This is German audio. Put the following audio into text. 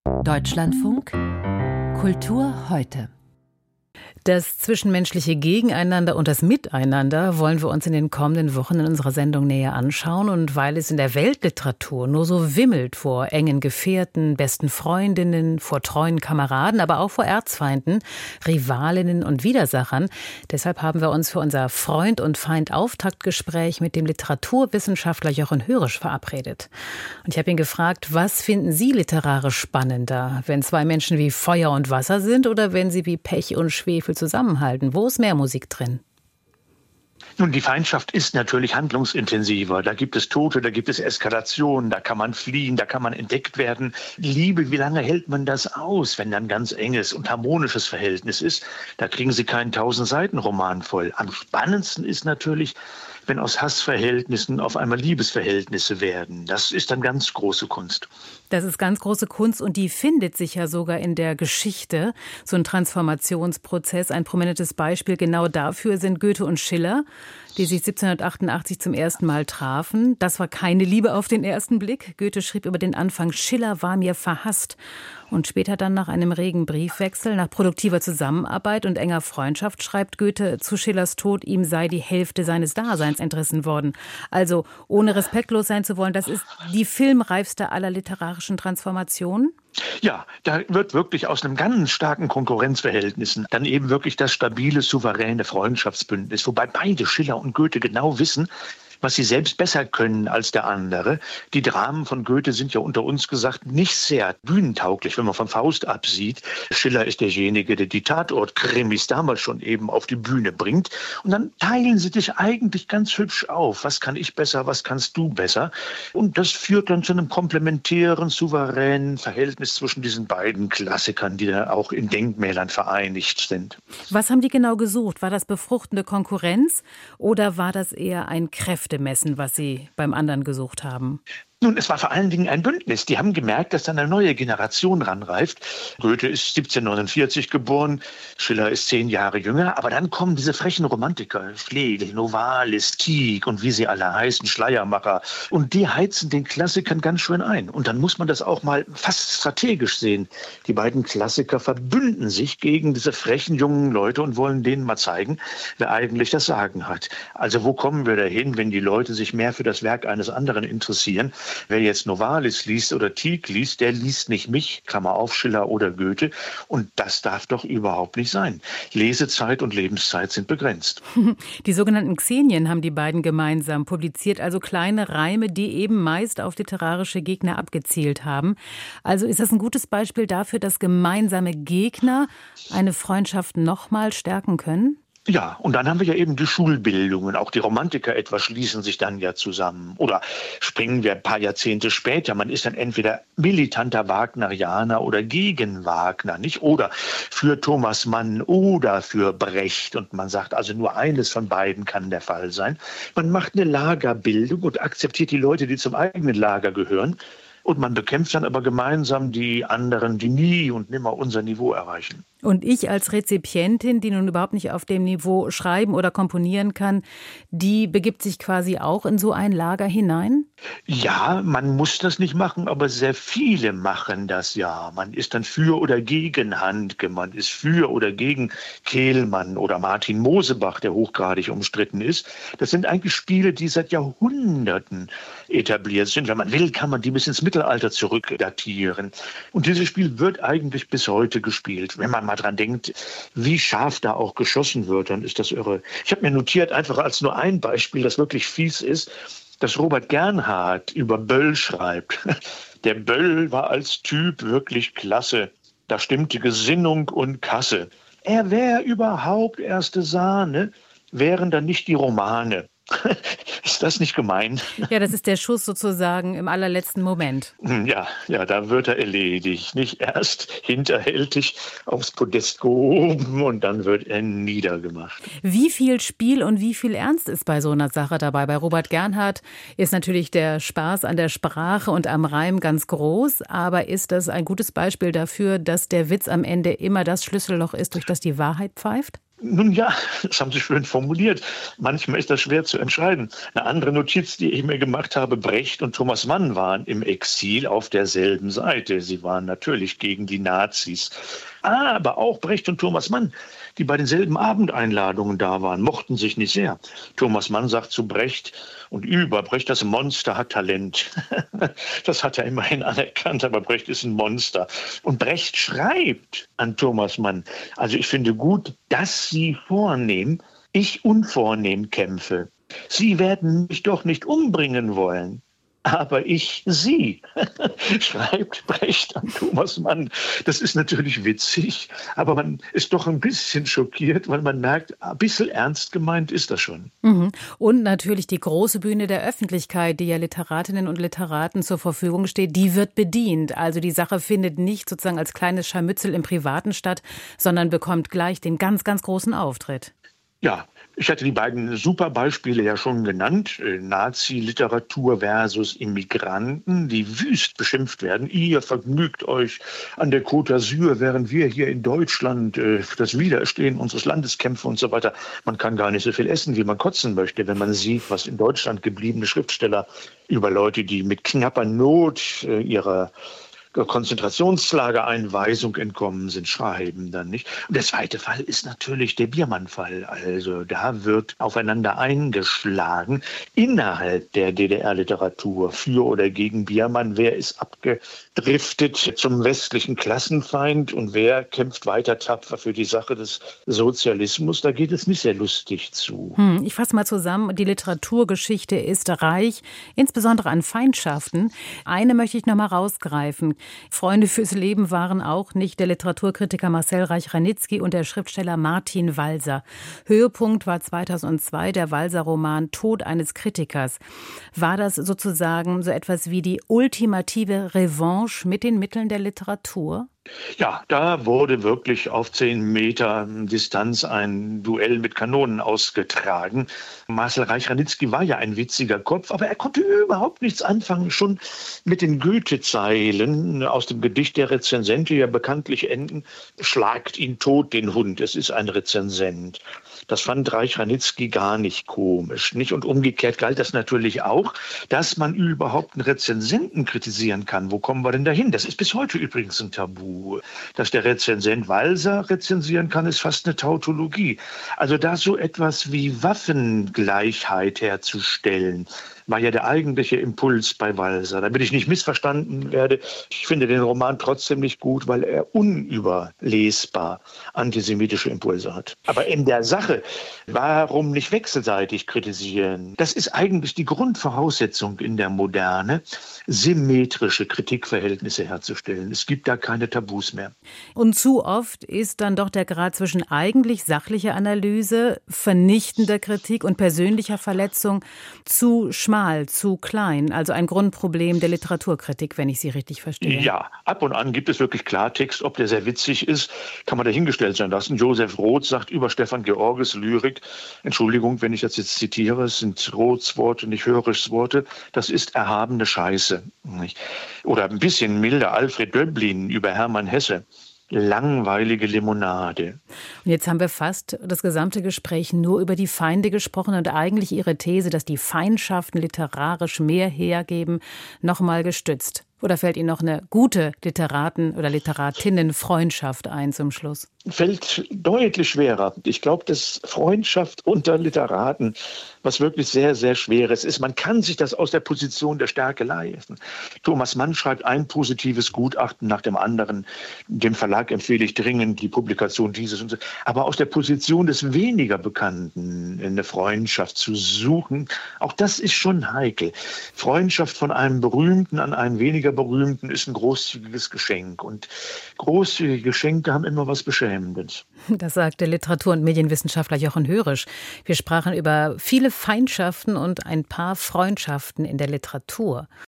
Deutschlandfunk Kultur heute. Das zwischenmenschliche Gegeneinander und das Miteinander wollen wir uns in den kommenden Wochen in unserer Sendung näher anschauen. Und weil es in der Weltliteratur nur so wimmelt vor engen Gefährten, besten Freundinnen, vor treuen Kameraden, aber auch vor Erzfeinden, Rivalinnen und Widersachern, deshalb haben wir uns für unser Freund- und Feind-Auftaktgespräch mit dem Literaturwissenschaftler Jochen Hörisch verabredet. Und ich habe ihn gefragt, was finden Sie literarisch spannender, wenn zwei Menschen wie Feuer und Wasser sind oder wenn sie wie Pech und Schwefel zusammenhalten? Wo ist mehr Musik drin? Nun, die Feindschaft ist natürlich handlungsintensiver. Da gibt es Tote, da gibt es Eskalationen, da kann man fliehen, da kann man entdeckt werden. Liebe, wie lange hält man das aus, wenn dann ganz enges und harmonisches Verhältnis ist? Da kriegen Sie keinen 1000-Seiten-Roman voll. Am spannendsten ist natürlich, wenn aus Hassverhältnissen auf einmal Liebesverhältnisse werden. Das ist dann ganz große Kunst. Das ist ganz große Kunst und die findet sich ja sogar in der Geschichte. So ein Transformationsprozess, ein prominentes Beispiel genau dafür sind Goethe und Schiller, die sich 1788 zum ersten Mal trafen. Das war keine Liebe auf den ersten Blick. Goethe schrieb über den Anfang, Schiller war mir verhasst. Und später dann nach einem regen Briefwechsel, nach produktiver Zusammenarbeit und enger Freundschaft schreibt Goethe zu Schillers Tod, ihm sei die Hälfte seines Daseins entrissen worden. Also ohne respektlos sein zu wollen, das ist die filmreifste aller literarischen Transformationen. Ja, da wird wirklich aus einem ganz starken Konkurrenzverhältnissen dann eben wirklich das stabile, souveräne Freundschaftsbündnis, wobei beide, Schiller und Goethe, genau wissen, was sie selbst besser können als der andere. Die Dramen von Goethe sind ja unter uns gesagt nicht sehr bühnentauglich, wenn man von Faust absieht. Schiller ist derjenige, der die Tatortkrimis damals schon eben auf die Bühne bringt. Und dann teilen sie sich eigentlich ganz hübsch auf. Was kann ich besser, was kannst du besser? Und das führt dann zu einem komplementären, souveränen Verhältnis zwischen diesen beiden Klassikern, die da auch in Denkmälern vereinigt sind. Was haben die genau gesucht? War das befruchtende Konkurrenz oder war das eher ein Kräftemessen, was Sie beim anderen gesucht haben? Nun, es war vor allen Dingen ein Bündnis. Die haben gemerkt, dass dann eine neue Generation ranreift. Goethe ist 1749 geboren, Schiller ist 10 Jahre jünger. Aber dann kommen diese frechen Romantiker, Schlegel, Novalis, Tieck und wie sie alle heißen, Schleiermacher. Und die heizen den Klassikern ganz schön ein. Und dann muss man das auch mal fast strategisch sehen. Die beiden Klassiker verbünden sich gegen diese frechen jungen Leute und wollen denen mal zeigen, wer eigentlich das Sagen hat. Also wo kommen wir dahin, wenn die Leute sich mehr für das Werk eines anderen interessieren? Wer jetzt Novalis liest oder Tieck liest, der liest nicht mich, Klammer auf, Schiller oder Goethe. Und das darf doch überhaupt nicht sein. Lesezeit und Lebenszeit sind begrenzt. Die sogenannten Xenien haben die beiden gemeinsam publiziert, also kleine Reime, die eben meist auf literarische Gegner abgezielt haben. Also ist das ein gutes Beispiel dafür, dass gemeinsame Gegner eine Freundschaft nochmal stärken können? Ja, und dann haben wir ja eben die Schulbildungen. Auch die Romantiker etwa schließen sich dann ja zusammen. Oder springen wir ein paar Jahrzehnte später. Man ist dann entweder militanter Wagnerianer oder gegen Wagner, nicht? Oder für Thomas Mann oder für Brecht. Und man sagt also, nur eines von beiden kann der Fall sein. Man macht eine Lagerbildung und akzeptiert die Leute, die zum eigenen Lager gehören. Und man bekämpft dann aber gemeinsam die anderen, die nie und nimmer unser Niveau erreichen. Und ich als Rezipientin, die nun überhaupt nicht auf dem Niveau schreiben oder komponieren kann, die begibt sich quasi auch in so ein Lager hinein? Ja, man muss das nicht machen, aber sehr viele machen das ja. Man ist dann für oder gegen Handke, man ist für oder gegen Kehlmann oder Martin Mosebach, der hochgradig umstritten ist. Das sind eigentlich Spiele, die seit Jahrhunderten etabliert sind. Wenn man will, kann man die bis ins Mittelalter zurückdatieren. Und dieses Spiel wird eigentlich bis heute gespielt. Wenn man mal dran denkt, wie scharf da auch geschossen wird, dann ist das irre. Ich habe mir notiert, einfach als nur ein Beispiel, das wirklich fies ist, dass Robert Gernhardt über Böll schreibt. Der Böll war als Typ wirklich klasse. Da stimmte Gesinnung und Kasse. Er wäre überhaupt erste Sahne, wären dann nicht die Romane. Ist das nicht gemein? Ja, das ist der Schuss sozusagen im allerletzten Moment. Ja, da wird er erledigt. Nicht erst hinterhältig aufs Podest gehoben und dann wird er niedergemacht. Wie viel Spiel und wie viel Ernst ist bei so einer Sache dabei? Bei Robert Gernhardt ist natürlich der Spaß an der Sprache und am Reim ganz groß, aber ist das ein gutes Beispiel dafür, dass der Witz am Ende immer das Schlüsselloch ist, durch das die Wahrheit pfeift? Nun ja, das haben Sie schön formuliert. Manchmal ist das schwer zu entscheiden. Eine andere Notiz, die ich mir gemacht habe: Brecht und Thomas Mann waren im Exil auf derselben Seite. Sie waren natürlich gegen die Nazis. Aber auch Brecht und Thomas Mann, die bei denselben Abendeinladungen da waren, mochten sich nicht sehr. Thomas Mann sagt zu Brecht und über Brecht: Das Monster hat Talent. Das hat er immerhin anerkannt, aber Brecht ist ein Monster. Und Brecht schreibt an Thomas Mann: Also ich finde gut, dass Sie vornehm, ich unvornehm kämpfe. Sie werden mich doch nicht umbringen wollen, aber ich Sie, schreibt Brecht an Thomas Mann. Das ist natürlich witzig, aber man ist doch ein bisschen schockiert, weil man merkt, ein bisschen ernst gemeint ist das schon. Mhm. Und natürlich die große Bühne der Öffentlichkeit, die ja Literatinnen und Literaten zur Verfügung steht, die wird bedient. Also die Sache findet nicht sozusagen als kleines Scharmützel im Privaten statt, sondern bekommt gleich den ganz, ganz großen Auftritt. Ja, ich hatte die beiden super Beispiele ja schon genannt. Nazi-Literatur versus Immigranten, die wüst beschimpft werden. Ihr vergnügt euch an der Côte d'Azur, während wir hier in Deutschland für das Widerstehen unseres Landes kämpfen und so weiter. Man kann gar nicht so viel essen, wie man kotzen möchte, wenn man sieht, was in Deutschland gebliebene Schriftsteller über Leute, die mit knapper Not ihrer Konzentrationslagereinweisung entkommen sind, schreiben dann nicht. Und der zweite Fall ist natürlich der Biermann-Fall. Also da wird aufeinander eingeschlagen innerhalb der DDR-Literatur für oder gegen Biermann. Wer ist abgedriftet zum westlichen Klassenfeind und wer kämpft weiter tapfer für die Sache des Sozialismus? Da geht es nicht sehr lustig zu. Ich fasse mal zusammen. Die Literaturgeschichte ist reich, insbesondere an Feindschaften. Eine möchte ich noch mal rausgreifen. Freunde fürs Leben waren auch nicht der Literaturkritiker Marcel Reich-Ranitzky und der Schriftsteller Martin Walser. Höhepunkt war 2002 der Walser-Roman Tod eines Kritikers. War das sozusagen so etwas wie die ultimative Revanche mit den Mitteln der Literatur? Ja, da wurde wirklich auf 10 Meter Distanz ein Duell mit Kanonen ausgetragen. Marcel Reich-Ranitzky war ja ein witziger Kopf, aber er konnte überhaupt nichts anfangen. Schon mit den Goethe-Zeilen aus dem Gedicht der Rezensent, die ja bekanntlich enden: Schlagt ihn tot, den Hund, es ist ein Rezensent. Das fand Reich-Ranitzky gar nicht komisch, nicht? Und umgekehrt galt das natürlich auch, dass man überhaupt einen Rezensenten kritisieren kann. Wo kommen wir denn dahin? Das ist bis heute übrigens ein Tabu. Dass der Rezensent Walser rezensieren kann, ist fast eine Tautologie. Also da so etwas wie Waffengleichheit herzustellen, war ja der eigentliche Impuls bei Walser. Damit ich nicht missverstanden werde, ich finde den Roman trotzdem nicht gut, weil er unüberlesbar antisemitische Impulse hat. Aber in der Sache, warum nicht wechselseitig kritisieren? Das ist eigentlich die Grundvoraussetzung in der Moderne, symmetrische Kritikverhältnisse herzustellen. Es gibt da keine Tabus mehr. Und zu oft ist dann doch der Grad zwischen eigentlich sachlicher Analyse, vernichtender Kritik und persönlicher Verletzung zu schmal, zu klein. Also ein Grundproblem der Literaturkritik, wenn ich Sie richtig verstehe. Ja, ab und an gibt es wirklich Klartext. Ob der sehr witzig ist, kann man dahingestellt sein lassen. Josef Roth sagt über Stefan Georges Lyrik, Entschuldigung, wenn ich das jetzt zitiere, es sind Roths Worte, nicht Hörischs Worte, das ist erhabene Scheiße. Oder ein bisschen milder Alfred Döblin über Hermann Hesse: langweilige Limonade. Und jetzt haben wir fast das gesamte Gespräch nur über die Feinde gesprochen und eigentlich Ihre These, dass die Feindschaften literarisch mehr hergeben, nochmal gestützt. Oder fällt Ihnen noch eine gute Literaten- oder Literatinnen-Freundschaft ein zum Schluss? Fällt deutlich schwerer. Ich glaube, dass Freundschaft unter Literaten was wirklich sehr, sehr Schweres ist. Man kann sich das aus der Position der Stärke leisten. Thomas Mann schreibt ein positives Gutachten nach dem anderen. Dem Verlag empfehle ich dringend die Publikation dieses und so. Aber aus der Position des weniger Bekannten eine Freundschaft zu suchen, auch das ist schon heikel. Freundschaft von einem Berühmten an einen weniger Berühmten ist ein großzügiges Geschenk. Und großzügige Geschenke haben immer was Beschämendes. Das sagt der Literatur- und Medienwissenschaftler Jochen Hörisch. Wir sprachen über viele Feindschaften und ein paar Freundschaften in der Literatur.